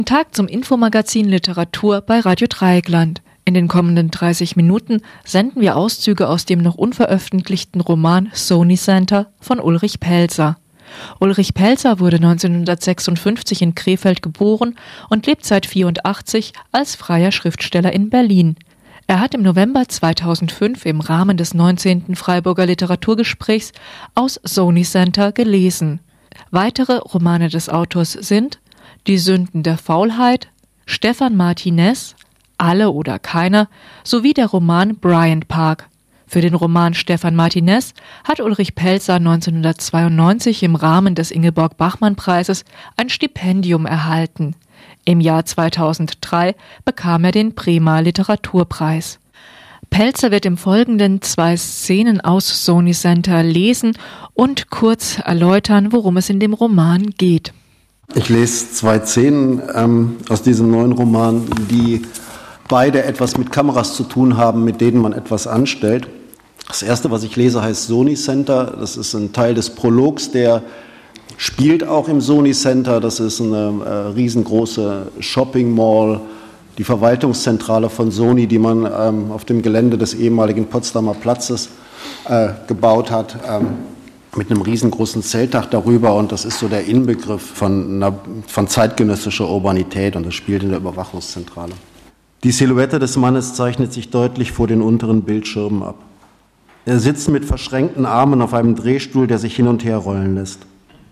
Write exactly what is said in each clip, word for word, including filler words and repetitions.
Tag zum Infomagazin Literatur bei Radio Dreieckland. In den kommenden dreißig Minuten senden wir Auszüge aus dem noch unveröffentlichten Roman Sony Center von Ulrich Pelzer. Ulrich Pelzer wurde neunzehnhundertsechsundfünfzig in Krefeld geboren und lebt seit neunzehnhundertvierundachtzig als freier Schriftsteller in Berlin. Er hat im November zweitausendfünf im Rahmen des neunzehnten Freiburger Literaturgesprächs aus Sony Center gelesen. Weitere Romane des Autors sind Die Sünden der Faulheit, Stefan Martinez, Alle oder Keiner sowie der Roman Bryant Park. Für den Roman Stefan Martinez hat Ulrich Pelzer neunzehnhundertzweiundneunzig im Rahmen des Ingeborg-Bachmann-Preises ein Stipendium erhalten. Im Jahr zweitausenddrei bekam er den Bremer Literaturpreis. Pelzer wird im Folgenden zwei Szenen aus Sony Center lesen und kurz erläutern, worum es in dem Roman geht. Ich lese zwei Szenen ähm, aus diesem neuen Roman, die beide etwas mit Kameras zu tun haben, mit denen man etwas anstellt. Das erste, was ich lese, heißt Sony Center. Das ist ein Teil des Prologs, der spielt auch im Sony Center. Das ist eine äh, riesengroße Shopping Mall, die Verwaltungszentrale von Sony, die man ähm, auf dem Gelände des ehemaligen Potsdamer Platzes äh, gebaut hat. Ähm, mit einem riesengroßen Zeltdach darüber, und das ist so der Inbegriff von, einer, von zeitgenössischer Urbanität, und das spielt in der Überwachungszentrale. Die Silhouette des Mannes zeichnet sich deutlich vor den unteren Bildschirmen ab. Er sitzt mit verschränkten Armen auf einem Drehstuhl, der sich hin und her rollen lässt.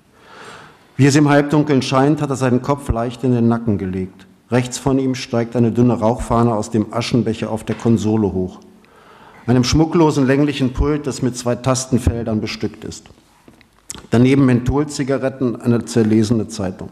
Wie es im Halbdunkeln scheint, hat er seinen Kopf leicht in den Nacken gelegt. Rechts von ihm steigt eine dünne Rauchfahne aus dem Aschenbecher auf der Konsole hoch. Einem schmucklosen länglichen Pult, das mit zwei Tastenfeldern bestückt ist. Daneben Mentholzigaretten, eine zerlesene Zeitung.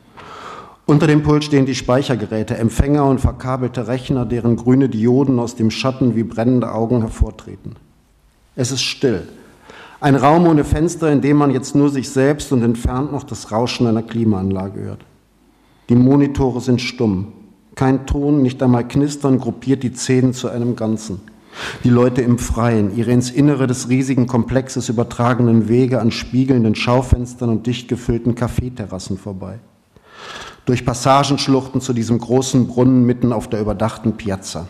Unter dem Pult stehen die Speichergeräte, Empfänger und verkabelte Rechner, deren grüne Dioden aus dem Schatten wie brennende Augen hervortreten. Es ist still. Ein Raum ohne Fenster, in dem man jetzt nur sich selbst und entfernt noch das Rauschen einer Klimaanlage hört. Die Monitore sind stumm. Kein Ton, nicht einmal Knistern gruppiert die Szenen zu einem Ganzen. Die Leute im Freien, ihre ins Innere des riesigen Komplexes übertragenen Wege an spiegelnden Schaufenstern und dicht gefüllten Kaffeeterrassen vorbei. Durch Passagenschluchten zu diesem großen Brunnen mitten auf der überdachten Piazza.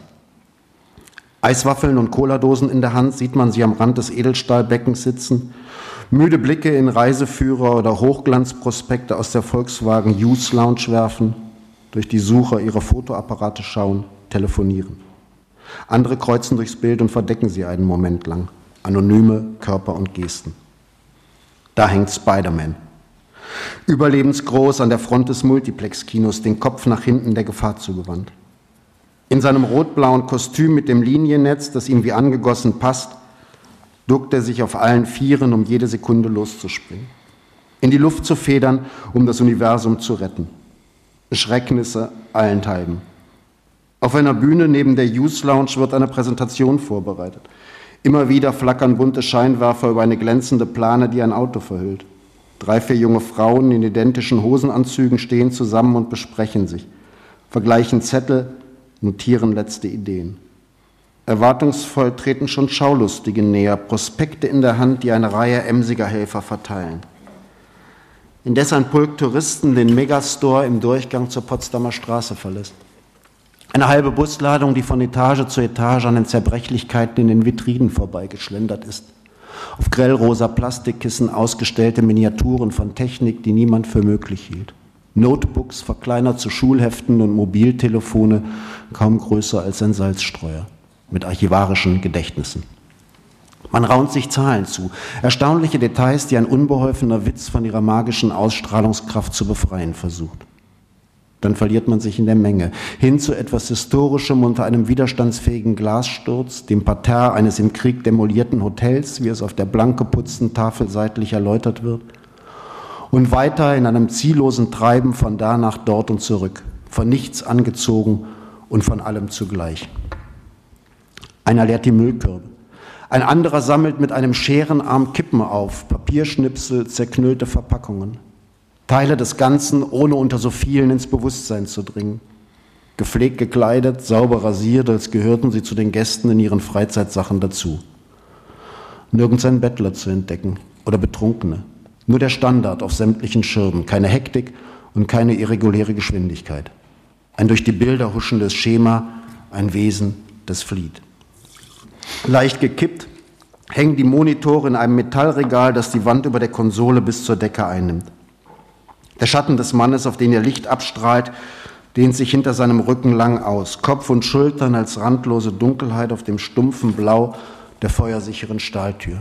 Eiswaffeln und Cola-Dosen in der Hand sieht man sie am Rand des Edelstahlbeckens sitzen, müde Blicke in Reiseführer oder Hochglanzprospekte aus der Volkswagen Youth Lounge werfen, durch die Sucher ihrer Fotoapparate schauen, telefonieren. Andere kreuzen durchs Bild und verdecken sie einen Moment lang. Anonyme Körper und Gesten. Da hängt Spider-Man. Überlebensgroß an der Front des Multiplex-Kinos, den Kopf nach hinten der Gefahr zugewandt. In seinem rot-blauen Kostüm mit dem Liniennetz, das ihm wie angegossen passt, duckt er sich auf allen Vieren, um jede Sekunde loszuspringen. In die Luft zu federn, um das Universum zu retten. Schrecknisse allenthalben. Auf einer Bühne neben der Youth Lounge wird eine Präsentation vorbereitet. Immer wieder flackern bunte Scheinwerfer über eine glänzende Plane, die ein Auto verhüllt. Drei, vier junge Frauen in identischen Hosenanzügen stehen zusammen und besprechen sich, vergleichen Zettel, notieren letzte Ideen. Erwartungsvoll treten schon Schaulustige näher, Prospekte in der Hand, die eine Reihe emsiger Helfer verteilen. Indes ein Pulk Touristen den Megastore im Durchgang zur Potsdamer Straße verlässt. Eine halbe Busladung, die von Etage zu Etage an den Zerbrechlichkeiten in den Vitrinen vorbeigeschlendert ist. Auf grellrosa Plastikkissen ausgestellte Miniaturen von Technik, die niemand für möglich hielt. Notebooks verkleinert zu Schulheften und Mobiltelefone, kaum größer als ein Salzstreuer, mit archivarischen Gedächtnissen. Man raunt sich Zahlen zu, erstaunliche Details, die ein unbeholfener Witz von ihrer magischen Ausstrahlungskraft zu befreien versucht. Dann verliert man sich in der Menge, hin zu etwas Historischem unter einem widerstandsfähigen Glassturz, dem Parterre eines im Krieg demolierten Hotels, wie es auf der blank geputzten Tafel seitlich erläutert wird, und weiter in einem ziellosen Treiben von da nach dort und zurück, von nichts angezogen und von allem zugleich. Einer leert die Müllkörbe, ein anderer sammelt mit einem Scherenarm Kippen auf, Papierschnipsel, zerknüllte Verpackungen. Teile des Ganzen, ohne unter so vielen ins Bewusstsein zu dringen. Gepflegt gekleidet, sauber rasiert, als gehörten sie zu den Gästen in ihren Freizeitsachen dazu. Nirgends ein Bettler zu entdecken oder Betrunkene. Nur der Standard auf sämtlichen Schirmen, keine Hektik und keine irreguläre Geschwindigkeit. Ein durch die Bilder huschendes Schema, ein Wesen, das flieht. Leicht gekippt hängen die Monitore in einem Metallregal, das die Wand über der Konsole bis zur Decke einnimmt. Der Schatten des Mannes, auf den ihr Licht abstrahlt, dehnt sich hinter seinem Rücken lang aus, Kopf und Schultern als randlose Dunkelheit auf dem stumpfen Blau der feuersicheren Stahltür.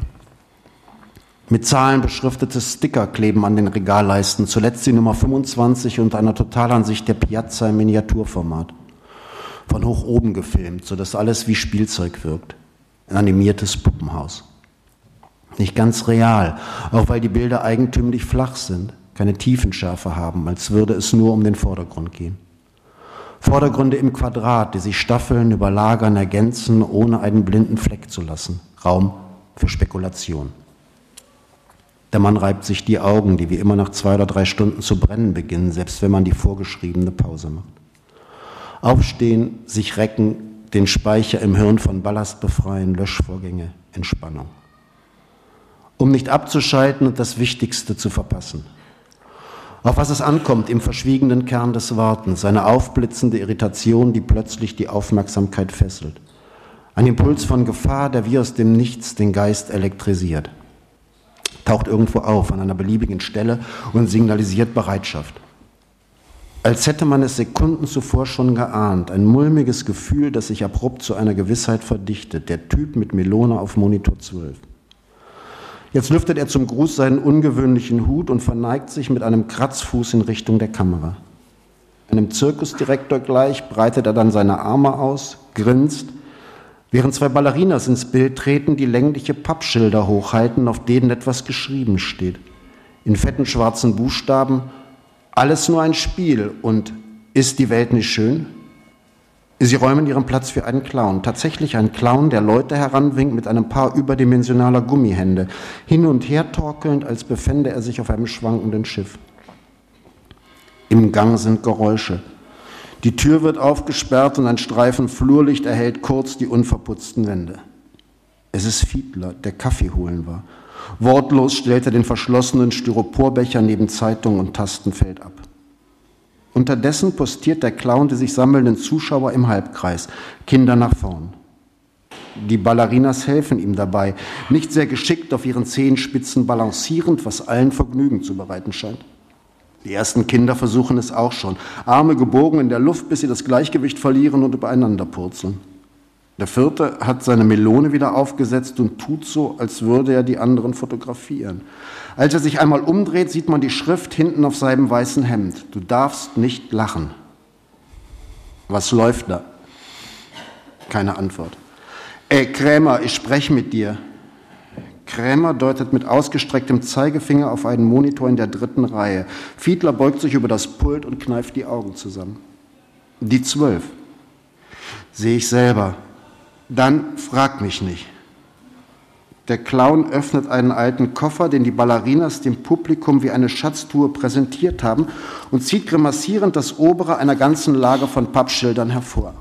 Mit Zahlen beschriftete Sticker kleben an den Regalleisten, zuletzt die Nummer fünfundzwanzig und einer Totalansicht der Piazza im Miniaturformat. Von hoch oben gefilmt, sodass alles wie Spielzeug wirkt. Ein animiertes Puppenhaus. Nicht ganz real, auch weil die Bilder eigentümlich flach sind, keine Tiefenschärfe haben, als würde es nur um den Vordergrund gehen. Vordergründe im Quadrat, die sich staffeln, überlagern, ergänzen, ohne einen blinden Fleck zu lassen. Raum für Spekulation. Der Mann reibt sich die Augen, die wie immer nach zwei oder drei Stunden zu brennen beginnen, selbst wenn man die vorgeschriebene Pause macht. Aufstehen, sich recken, den Speicher im Hirn von Ballast befreien, Löschvorgänge, Entspannung. Um nicht abzuschalten und das Wichtigste zu verpassen. Auf was es ankommt im verschwiegenen Kern des Wartens, eine aufblitzende Irritation, die plötzlich die Aufmerksamkeit fesselt. Ein Impuls von Gefahr, der wie aus dem Nichts den Geist elektrisiert. Taucht irgendwo auf, an einer beliebigen Stelle und signalisiert Bereitschaft. Als hätte man es Sekunden zuvor schon geahnt, ein mulmiges Gefühl, das sich abrupt zu einer Gewissheit verdichtet, der Typ mit Melone auf Monitor zwölf. Jetzt lüftet er zum Gruß seinen ungewöhnlichen Hut und verneigt sich mit einem Kratzfuß in Richtung der Kamera. Einem Zirkusdirektor gleich breitet er dann seine Arme aus, grinst, während zwei Ballerinas ins Bild treten, die längliche Pappschilder hochhalten, auf denen etwas geschrieben steht. In fetten schwarzen Buchstaben: Alles nur ein Spiel und ist die Welt nicht schön? Sie räumen ihren Platz für einen Clown. Tatsächlich ein Clown, der Leute heranwinkt mit einem Paar überdimensionaler Gummihände, hin und her torkelnd, als befände er sich auf einem schwankenden Schiff. Im Gang sind Geräusche. Die Tür wird aufgesperrt und ein Streifen Flurlicht erhellt kurz die unverputzten Wände. Es ist Fiedler, der Kaffee holen war. Wortlos stellt er den verschlossenen Styroporbecher neben Zeitung und Tastenfeld ab. Unterdessen postiert der Clown die sich sammelnden Zuschauer im Halbkreis, Kinder nach vorn. Die Ballerinas helfen ihm dabei, nicht sehr geschickt auf ihren Zehenspitzen balancierend, was allen Vergnügen zu bereiten scheint. Die ersten Kinder versuchen es auch schon, Arme gebogen in der Luft, bis sie das Gleichgewicht verlieren und übereinander purzeln. Der vierte hat seine Melone wieder aufgesetzt und tut so, als würde er die anderen fotografieren. Als er sich einmal umdreht, sieht man die Schrift hinten auf seinem weißen Hemd. Du darfst nicht lachen. Was läuft da? Keine Antwort. Ey, Krämer, ich spreche mit dir. Krämer deutet mit ausgestrecktem Zeigefinger auf einen Monitor in der dritten Reihe. Fiedler beugt sich über das Pult und kneift die Augen zusammen. Die zwölf. Sehe ich selber. Dann frag mich nicht. Der Clown öffnet einen alten Koffer, den die Ballerinas dem Publikum wie eine Schatztruhe präsentiert haben, und zieht grimassierend das obere einer ganzen Lage von Pappschildern hervor.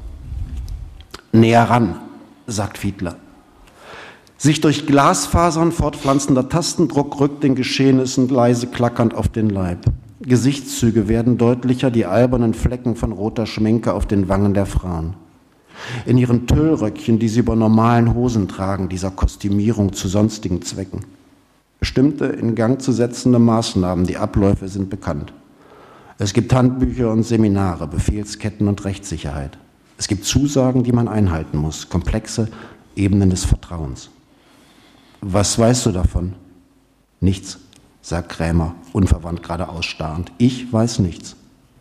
Näher ran, sagt Fiedler. Sich durch Glasfasern fortpflanzender Tastendruck rückt den Geschehnissen leise klackernd auf den Leib. Gesichtszüge werden deutlicher, die albernen Flecken von roter Schminke auf den Wangen der Frauen. In ihren Tüllröckchen, die sie über normalen Hosen tragen, dieser Kostümierung zu sonstigen Zwecken. Bestimmte in Gang zu setzende Maßnahmen, die Abläufe sind bekannt. Es gibt Handbücher und Seminare, Befehlsketten und Rechtssicherheit. Es gibt Zusagen, die man einhalten muss, komplexe Ebenen des Vertrauens. Was weißt du davon? Nichts, sagt Krämer, unverwandt geradeaus starrend. Ich weiß nichts.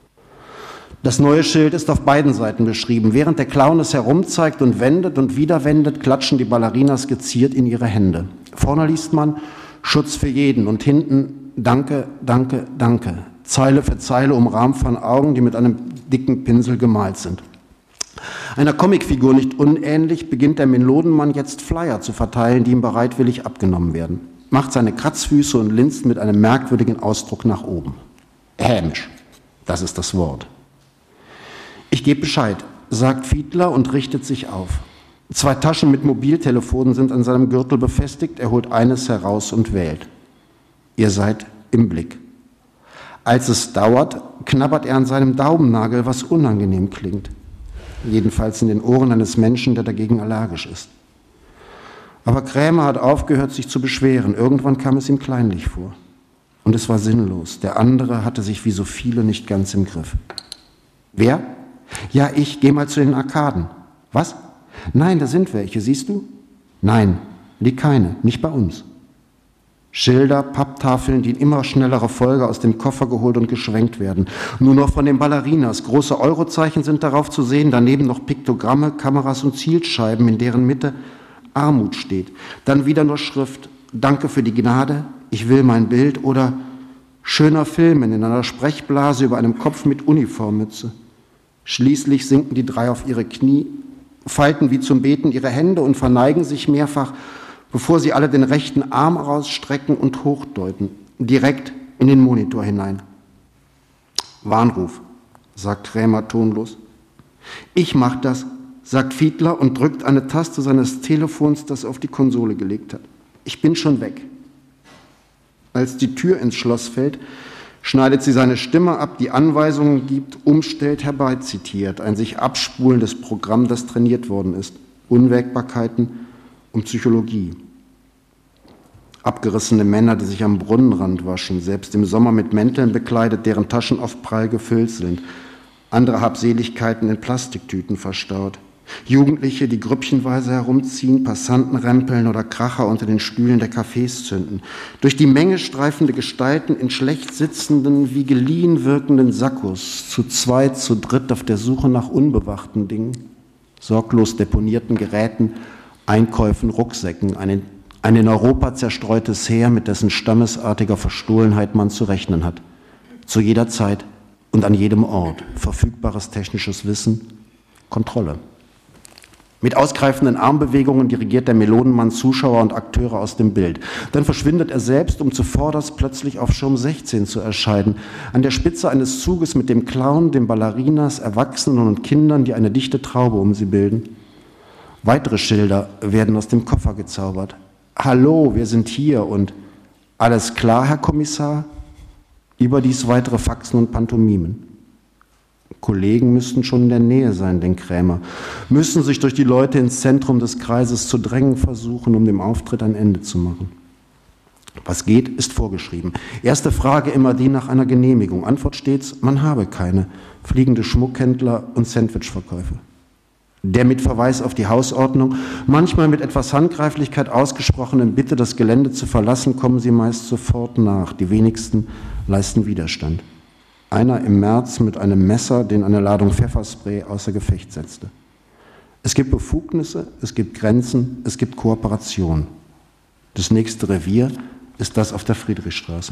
Das neue Schild ist auf beiden Seiten beschrieben. Während der Clown es herumzeigt und wendet und wieder wendet, klatschen die Ballerinas geziert in ihre Hände. Vorne liest man Schutz für jeden und hinten Danke, danke, danke. Zeile für Zeile umrahmt von Augen, die mit einem dicken Pinsel gemalt sind. Einer Comicfigur nicht unähnlich beginnt der Melodenmann jetzt Flyer zu verteilen, die ihm bereitwillig abgenommen werden. Macht seine Kratzfüße und linst mit einem merkwürdigen Ausdruck nach oben. Hämisch, das ist das Wort. Ich gebe Bescheid, sagt Fiedler und richtet sich auf. Zwei Taschen mit Mobiltelefonen sind an seinem Gürtel befestigt. Er holt eines heraus und wählt. Ihr seid im Blick. Als es dauert, knabbert er an seinem Daumennagel, was unangenehm klingt. Jedenfalls in den Ohren eines Menschen, der dagegen allergisch ist. Aber Krämer hat aufgehört, sich zu beschweren. Irgendwann kam es ihm kleinlich vor. Und es war sinnlos. Der andere hatte sich wie so viele nicht ganz im Griff. Wer? Ja, ich, geh mal zu den Arkaden. Was? Nein, da sind welche, siehst du? Nein, liegt keine, nicht bei uns. Schilder, Papptafeln, die in immer schnellerer Folge aus dem Koffer geholt und geschwenkt werden. Nur noch von den Ballerinas. Große Eurozeichen sind darauf zu sehen, daneben noch Piktogramme, Kameras und Zielscheiben, in deren Mitte Armut steht. Dann wieder nur Schrift, danke für die Gnade, ich will mein Bild oder schöner Filmen in einer Sprechblase über einem Kopf mit Uniformmütze. Schließlich sinken die drei auf ihre Knie, falten wie zum Beten ihre Hände und verneigen sich mehrfach, bevor sie alle den rechten Arm rausstrecken und hochdeuten, direkt in den Monitor hinein. Warnruf, sagt Krämer tonlos. Ich mach das, sagt Fiedler und drückt eine Taste seines Telefons, das er auf die Konsole gelegt hat. Ich bin schon weg. Als die Tür ins Schloss fällt, schneidet sie seine Stimme ab, die Anweisungen gibt, umstellt, herbeizitiert, ein sich abspulendes Programm, das trainiert worden ist. Unwägbarkeiten und Psychologie. Abgerissene Männer, die sich am Brunnenrand waschen, selbst im Sommer mit Mänteln bekleidet, deren Taschen oft prall gefüllt sind. Andere Habseligkeiten in Plastiktüten verstaut. Jugendliche, die grüppchenweise herumziehen, Passanten rempeln oder Kracher unter den Stühlen der Cafés zünden. Durch die Menge streifende Gestalten in schlecht sitzenden, wie geliehen wirkenden Sakkos, zu zweit, zu dritt auf der Suche nach unbewachten Dingen, sorglos deponierten Geräten, Einkäufen, Rucksäcken, ein, ein in Europa zerstreutes Heer, mit dessen stammesartiger Verstohlenheit man zu rechnen hat. Zu jeder Zeit und an jedem Ort verfügbares technisches Wissen, Kontrolle. Mit ausgreifenden Armbewegungen dirigiert der Melonenmann Zuschauer und Akteure aus dem Bild. Dann verschwindet er selbst, um zuvorderst plötzlich auf Schirm sechzehn zu erscheinen. An der Spitze eines Zuges mit dem Clown, den Ballerinas, Erwachsenen und Kindern, die eine dichte Traube um sie bilden. Weitere Schilder werden aus dem Koffer gezaubert. Hallo, wir sind hier und alles klar, Herr Kommissar? Überdies weitere Faxen und Pantomimen. Kollegen müssten schon in der Nähe sein, denkt Krämer, müssen sich durch die Leute ins Zentrum des Kreises zu drängen versuchen, um dem Auftritt ein Ende zu machen. Was geht, ist vorgeschrieben. Erste Frage immer die nach einer Genehmigung. Antwort stets, man habe keine. Fliegende Schmuckhändler und Sandwichverkäufe. Der mit Verweis auf die Hausordnung, manchmal mit etwas Handgreiflichkeit ausgesprochenen Bitte, das Gelände zu verlassen, kommen sie meist sofort nach. Die wenigsten leisten Widerstand. Einer im März mit einem Messer, den eine Ladung Pfefferspray außer Gefecht setzte. Es gibt Befugnisse, es gibt Grenzen, es gibt Kooperation. Das nächste Revier ist das auf der Friedrichstraße.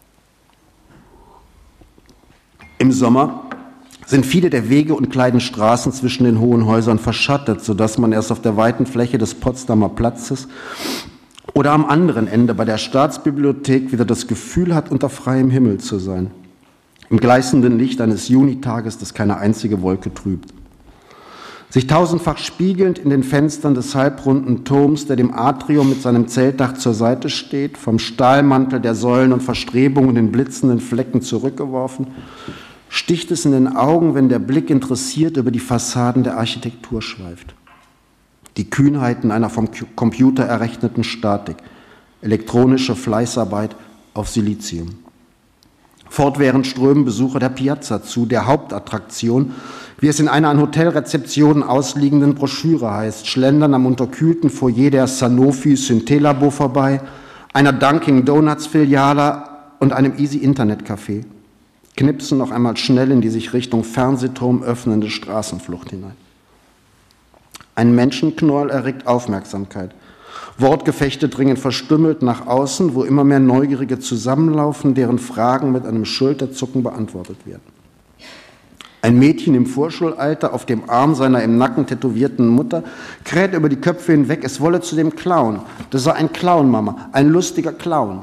Im Sommer sind viele der Wege und kleinen Straßen zwischen den hohen Häusern verschattet, sodass man erst auf der weiten Fläche des Potsdamer Platzes oder am anderen Ende bei der Staatsbibliothek wieder das Gefühl hat, unter freiem Himmel zu sein. Im gleißenden Licht eines Junitages, das keine einzige Wolke trübt. Sich tausendfach spiegelnd in den Fenstern des halbrunden Turms, der dem Atrium mit seinem Zeltdach zur Seite steht, vom Stahlmantel der Säulen und Verstrebungen in blitzenden Flecken zurückgeworfen, sticht es in den Augen, wenn der Blick interessiert über die Fassaden der Architektur schweift. Die Kühnheiten einer vom Computer errechneten Statik, elektronische Fleißarbeit auf Silizium. Fortwährend strömen Besucher der Piazza zu, der Hauptattraktion, wie es in einer an Hotelrezeptionen ausliegenden Broschüre heißt, schlendern am unterkühlten Foyer der Sanofi Syntelabo vorbei, einer Dunkin' Donuts Filiale und einem Easy Internet Café, knipsen noch einmal schnell in die sich Richtung Fernsehturm öffnende Straßenflucht hinein. Ein Menschenknäuel erregt Aufmerksamkeit. Wortgefechte dringen verstümmelt nach außen, wo immer mehr Neugierige zusammenlaufen, deren Fragen mit einem Schulterzucken beantwortet werden. Ein Mädchen im Vorschulalter auf dem Arm seiner im Nacken tätowierten Mutter kräht über die Köpfe hinweg, es wolle zu dem Clown. Das sei ein Clown, Mama, ein lustiger Clown.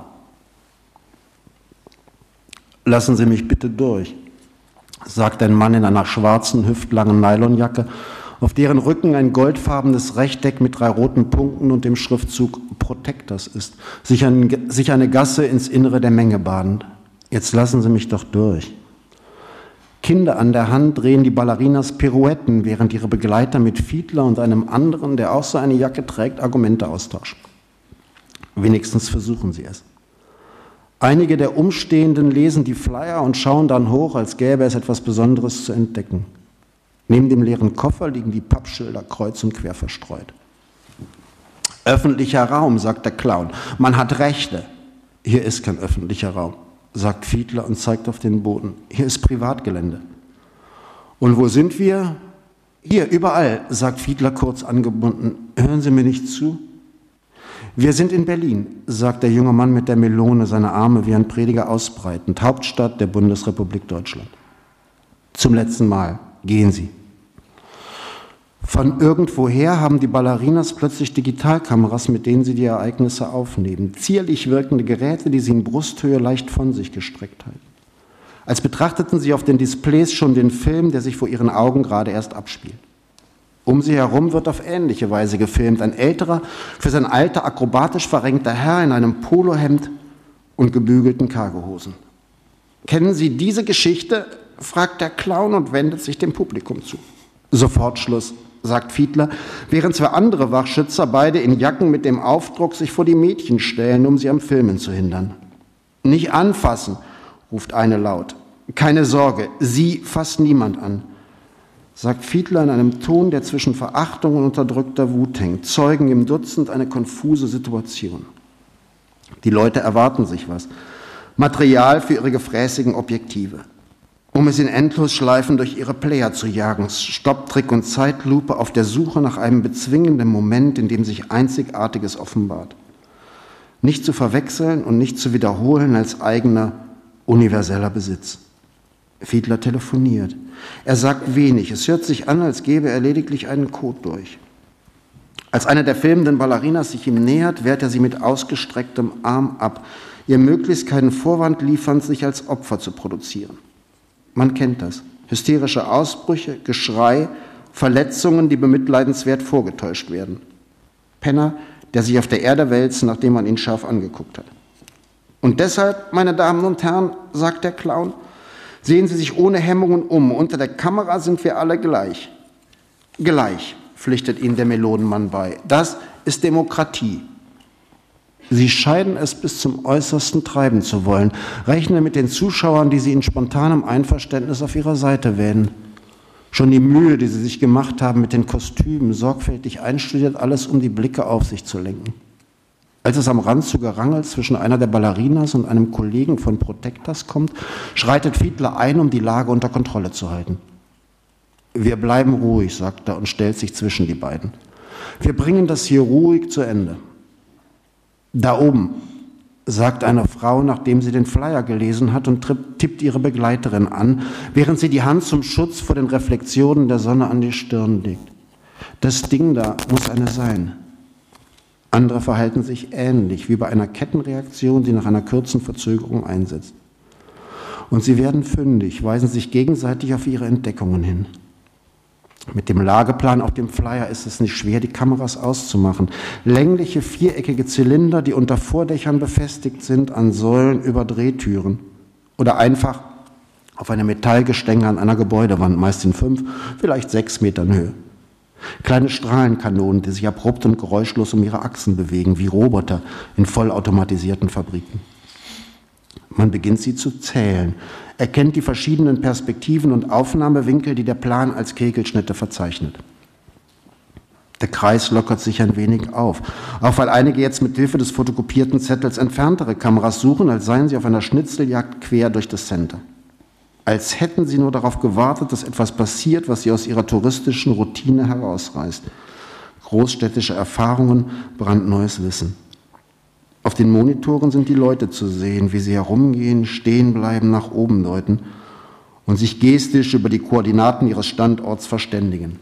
Lassen Sie mich bitte durch, sagt ein Mann in einer schwarzen, hüftlangen Nylonjacke, auf deren Rücken ein goldfarbenes Rechteck mit drei roten Punkten und dem Schriftzug Protectors ist, sich, ein, sich eine Gasse ins Innere der Menge bahnend. Jetzt lassen Sie mich doch durch. Kinder an der Hand drehen die Ballerinas Pirouetten, während ihre Begleiter mit Fiedler und einem anderen, der auch so eine Jacke trägt, Argumente austauschen. Wenigstens versuchen sie es. Einige der Umstehenden lesen die Flyer und schauen dann hoch, als gäbe es etwas Besonderes zu entdecken. Neben dem leeren Koffer liegen die Pappschilder kreuz und quer verstreut. Öffentlicher Raum, sagt der Clown. Man hat Rechte. Hier ist kein öffentlicher Raum, sagt Fiedler und zeigt auf den Boden. Hier ist Privatgelände. Und wo sind wir? Hier, überall, sagt Fiedler kurz angebunden. Hören Sie mir nicht zu? Wir sind in Berlin, sagt der junge Mann mit der Melone, seine Arme wie ein Prediger ausbreitend, Hauptstadt der Bundesrepublik Deutschland. Zum letzten Mal. Gehen Sie. Von irgendwoher haben die Ballerinas plötzlich Digitalkameras, mit denen sie die Ereignisse aufnehmen. Zierlich wirkende Geräte, die sie in Brusthöhe leicht von sich gestreckt halten. Als betrachteten sie auf den Displays schon den Film, der sich vor ihren Augen gerade erst abspielt. Um sie herum wird auf ähnliche Weise gefilmt. Ein älterer, für sein Alter akrobatisch verrenkter Herr in einem Polohemd und gebügelten Cargohosen. Kennen Sie diese Geschichte? Fragt der Clown und wendet sich dem Publikum zu. Sofort Schluss, sagt Fiedler, während zwei andere Wachschützer, beide in Jacken mit dem Aufdruck, sich vor die Mädchen stellen, um sie am Filmen zu hindern. Nicht anfassen, ruft eine laut. Keine Sorge, sie fasst niemand an, sagt Fiedler in einem Ton, der zwischen Verachtung und unterdrückter Wut hängt. Zeugen im Dutzend eine konfuse Situation. Die Leute erwarten sich was. Material für ihre gefräßigen Objektive. Um es in Endlosschleifen durch ihre Player zu jagen, Stopptrick und Zeitlupe auf der Suche nach einem bezwingenden Moment, in dem sich Einzigartiges offenbart. Nicht zu verwechseln und nicht zu wiederholen als eigener, universeller Besitz. Fiedler telefoniert. Er sagt wenig. Es hört sich an, als gebe er lediglich einen Code durch. Als eine der filmenden Ballerinas sich ihm nähert, wehrt er sie mit ausgestrecktem Arm ab, ihr möglichst keinen Vorwand liefernd, sich als Opfer zu produzieren. Man kennt das. Hysterische Ausbrüche, Geschrei, Verletzungen, die bemitleidenswert vorgetäuscht werden. Penner, der sich auf der Erde wälzt, nachdem man ihn scharf angeguckt hat. Und deshalb, meine Damen und Herren, sagt der Clown, sehen Sie sich ohne Hemmungen um. Unter der Kamera sind wir alle gleich. Gleich, pflichtet Ihnen der Melonenmann bei. Das ist Demokratie. Sie scheinen es bis zum Äußersten treiben zu wollen, rechnen mit den Zuschauern, die sie in spontanem Einverständnis auf ihrer Seite wählen. Schon die Mühe, die sie sich gemacht haben mit den Kostümen, sorgfältig einstudiert, alles um die Blicke auf sich zu lenken. Als es am Rand zu Gerangel zwischen einer der Ballerinas und einem Kollegen von Protectas kommt, schreitet Fiedler ein, um die Lage unter Kontrolle zu halten. Wir bleiben ruhig, sagt er und stellt sich zwischen die beiden. Wir bringen das hier ruhig zu Ende. Da oben, sagt eine Frau, nachdem sie den Flyer gelesen hat und tippt ihre Begleiterin an, während sie die Hand zum Schutz vor den Reflexionen der Sonne an die Stirn legt. Das Ding da muss eine sein. Andere verhalten sich ähnlich, wie bei einer Kettenreaktion, die nach einer kurzen Verzögerung einsetzt. Und sie werden fündig, weisen sich gegenseitig auf ihre Entdeckungen hin. Mit dem Lageplan auf dem Flyer ist es nicht schwer, die Kameras auszumachen. Längliche, viereckige Zylinder, die unter Vordächern befestigt sind, an Säulen über Drehtüren. Oder einfach auf einem Metallgestänge an einer Gebäudewand, meist in fünf, vielleicht sechs Metern Höhe. Kleine Strahlenkanonen, die sich abrupt und geräuschlos um ihre Achsen bewegen, wie Roboter in vollautomatisierten Fabriken. Man beginnt sie zu zählen, erkennt die verschiedenen Perspektiven und Aufnahmewinkel, die der Plan als Kegelschnitte verzeichnet. Der Kreis lockert sich ein wenig auf, auch weil einige jetzt mit Hilfe des fotokopierten Zettels entferntere Kameras suchen, als seien sie auf einer Schnitzeljagd quer durch das Center. Als hätten sie nur darauf gewartet, dass etwas passiert, was sie aus ihrer touristischen Routine herausreißt. Großstädtische Erfahrungen, brandneues Wissen. Auf den Monitoren sind die Leute zu sehen, wie sie herumgehen, stehen bleiben, nach oben deuten und sich gestisch über die Koordinaten ihres Standorts verständigen.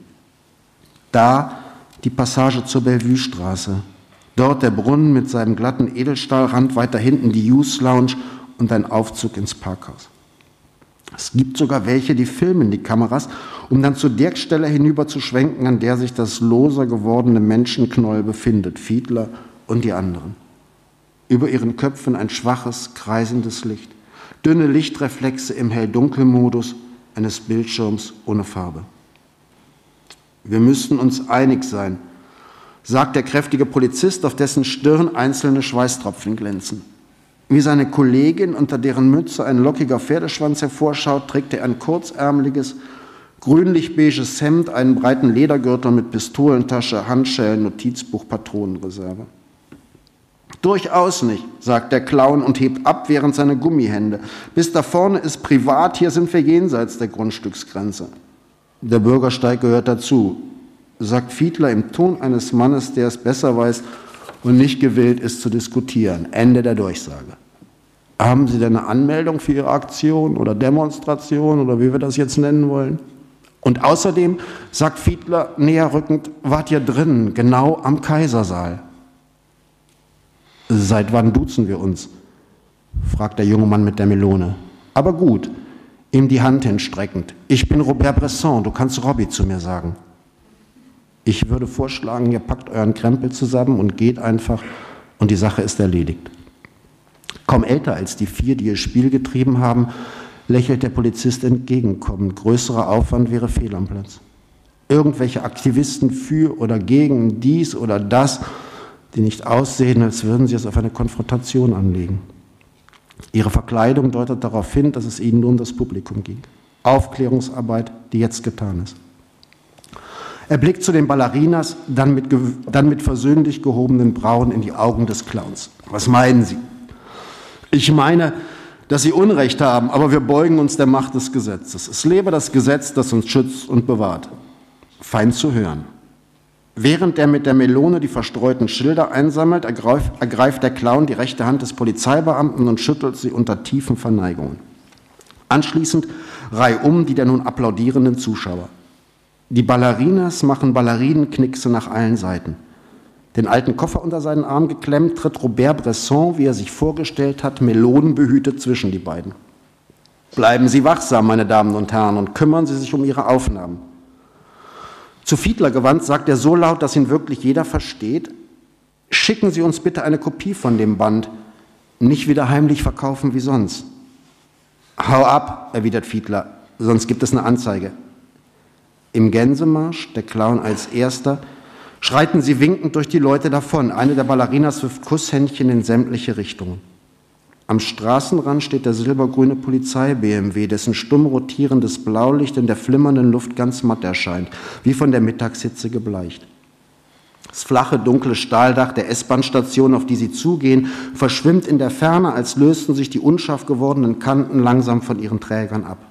Da die Passage zur Bellevue-Straße, dort der Brunnen mit seinem glatten Edelstahlrand, weiter hinten die Youth Lounge und ein Aufzug ins Parkhaus. Es gibt sogar welche, die filmen die Kameras, um dann zu der Stelle hinüber zu schwenken, an der sich das loser gewordene Menschenknäuel befindet, Fiedler und die anderen. Über ihren Köpfen ein schwaches, kreisendes Licht. Dünne Lichtreflexe im Hell-Dunkel-Modus eines Bildschirms ohne Farbe. Wir müssten uns einig sein, sagt der kräftige Polizist, auf dessen Stirn einzelne Schweißtropfen glänzen. Wie seine Kollegin, unter deren Mütze ein lockiger Pferdeschwanz hervorschaut, trägt er ein kurzärmeliges, grünlich-beiges Hemd, einen breiten Ledergürtel mit Pistolentasche, Handschellen, Notizbuch, Patronenreserve. Durchaus nicht, sagt der Clown und hebt abwehrend seine Gummihände. Bis da vorne ist privat, hier sind wir jenseits der Grundstücksgrenze. Der Bürgersteig gehört dazu, sagt Fiedler im Ton eines Mannes, der es besser weiß und nicht gewillt ist zu diskutieren. Ende der Durchsage. Haben Sie denn eine Anmeldung für Ihre Aktion oder Demonstration oder wie wir das jetzt nennen wollen? Und außerdem, sagt Fiedler näher rückend, wart ihr drin, genau am Kaisersaal. Seit wann duzen wir uns? Fragt der junge Mann mit der Melone. Aber gut, ihm die Hand hinstreckend. Ich bin Robert Bresson, du kannst Robby zu mir sagen. Ich würde vorschlagen, ihr packt euren Krempel zusammen und geht einfach und die Sache ist erledigt. Kaum älter als die vier, die ihr Spiel getrieben haben, lächelt der Polizist entgegenkommend. Größerer Aufwand wäre fehl am Platz. Irgendwelche Aktivisten für oder gegen dies oder das, die nicht aussehen, als würden sie es auf eine Konfrontation anlegen. Ihre Verkleidung deutet darauf hin, dass es ihnen nur um das Publikum ging. Aufklärungsarbeit, die jetzt getan ist. Er blickt zu den Ballerinas, dann mit, dann mit versöhnlich gehobenen Brauen in die Augen des Clowns. Was meinen Sie? Ich meine, dass Sie Unrecht haben, aber wir beugen uns der Macht des Gesetzes. Es lebe das Gesetz, das uns schützt und bewahrt. Fein zu hören. Während er mit der Melone die verstreuten Schilder einsammelt, ergreift, ergreift der Clown die rechte Hand des Polizeibeamten und schüttelt sie unter tiefen Verneigungen. Anschließend reihum die der nun applaudierenden Zuschauer. Die Ballerinas machen Ballerinenknickse nach allen Seiten. Den alten Koffer unter seinen Arm geklemmt, tritt Robert Bresson, wie er sich vorgestellt hat, melonenbehütet zwischen die beiden. Bleiben Sie wachsam, meine Damen und Herren, und kümmern Sie sich um Ihre Aufnahmen. Zu Fiedler gewandt sagt er so laut, dass ihn wirklich jeder versteht: Schicken Sie uns bitte eine Kopie von dem Band, nicht wieder heimlich verkaufen wie sonst. Hau ab, erwidert Fiedler, sonst gibt es eine Anzeige. Im Gänsemarsch, der Clown als erster, schreiten sie winkend durch die Leute davon. Eine der Ballerinas wirft Kusshändchen in sämtliche Richtungen. Am Straßenrand steht der silbergrüne Polizei-B M W, dessen stumm rotierendes Blaulicht in der flimmernden Luft ganz matt erscheint, wie von der Mittagshitze gebleicht. Das flache, dunkle Stahldach der S-Bahn-Station, auf die sie zugehen, verschwimmt in der Ferne, als lösten sich die unscharf gewordenen Kanten langsam von ihren Trägern ab.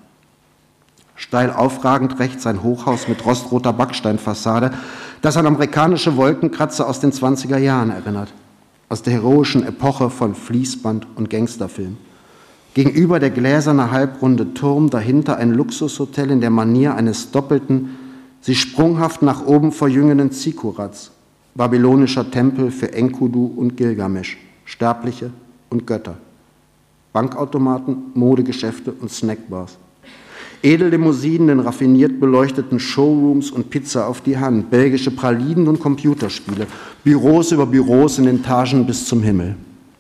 Steil aufragend rechts ein Hochhaus mit rostroter Backsteinfassade, das an amerikanische Wolkenkratzer aus den zwanziger Jahren erinnert, aus der heroischen Epoche von Fließband und Gangsterfilm. Gegenüber der gläserne halbrunde Turm, dahinter ein Luxushotel in der Manier eines doppelten, sich sprunghaft nach oben verjüngenden Zikurats, babylonischer Tempel für Enkudu und Gilgamesch, Sterbliche und Götter, Bankautomaten, Modegeschäfte und Snackbars. Edellimousinen in raffiniert beleuchteten Showrooms und Pizza auf die Hand, belgische Pralinen und Computerspiele, Büros über Büros in Etagen bis zum Himmel.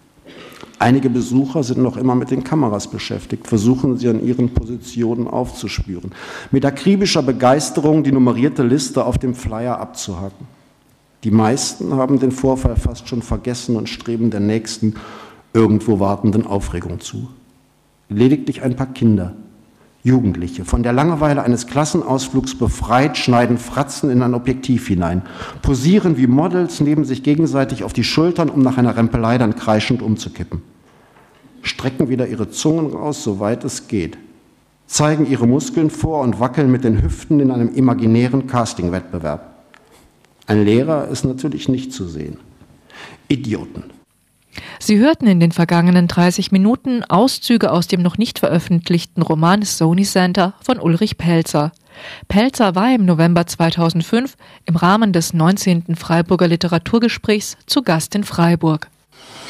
Einige Besucher sind noch immer mit den Kameras beschäftigt, versuchen sie an ihren Positionen aufzuspüren, mit akribischer Begeisterung die nummerierte Liste auf dem Flyer abzuhaken. Die meisten haben den Vorfall fast schon vergessen und streben der nächsten, irgendwo wartenden Aufregung zu. Lediglich ein paar Kinder, Jugendliche, von der Langeweile eines Klassenausflugs befreit, schneiden Fratzen in ein Objektiv hinein, posieren wie Models, nehmen sich gegenseitig auf die Schultern, um nach einer Rempelei dann kreischend umzukippen. Strecken wieder ihre Zungen raus, soweit es geht, zeigen ihre Muskeln vor und wackeln mit den Hüften in einem imaginären Castingwettbewerb. Ein Lehrer ist natürlich nicht zu sehen. Idioten. Sie hörten in den vergangenen dreißig Minuten Auszüge aus dem noch nicht veröffentlichten Roman Sony Center von Ulrich Pelzer. Pelzer war im November zweitausendfünf im Rahmen des neunzehnten Freiburger Literaturgesprächs zu Gast in Freiburg.